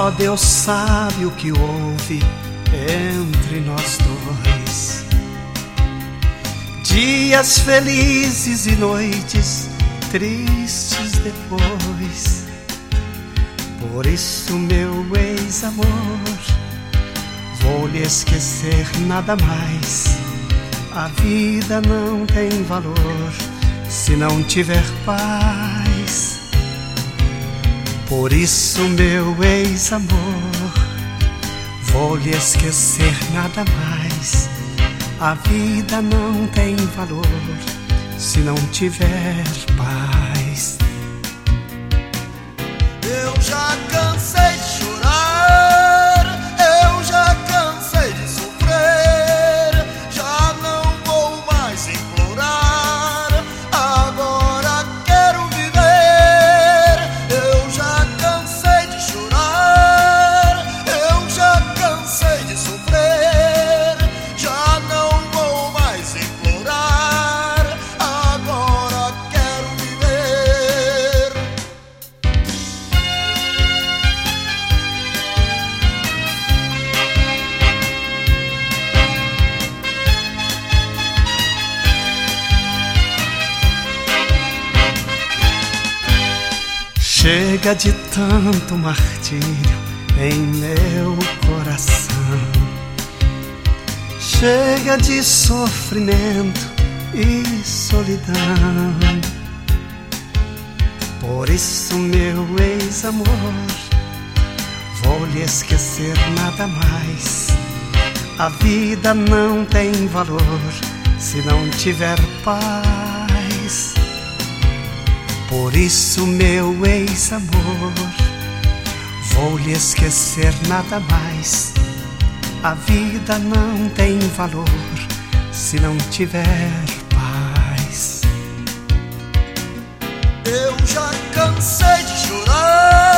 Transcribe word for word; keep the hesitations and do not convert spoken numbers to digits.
Só Deus sabe o que houve entre nós dois. Dias felizes e noites tristes depois. Por isso, meu ex-amor, vou lhe esquecer nada mais. A vida não tem valor se não tiver paz. Por isso, meu ex-amor, vou lhe esquecer nada mais. A vida não tem valor se não tiver paz. Eu já cansei de chorar, eu já cansei de sofrer. Já não vou mais implorar, agora quero viver. Eu já cansei de chorar, eu já cansei de sofrer. Já não vou mais implorar, agora quero viver. Chega de tanto martírio em meu coração. Chega de sofrimento e solidão. Por isso, meu ex-amor, vou lhe esquecer nada mais. A vida não tem valor se não tiver paz. Por isso, meu ex-amor, vou lhe esquecer nada mais. A vida não tem valor se não tiver paz. Eu já cansei de chorar,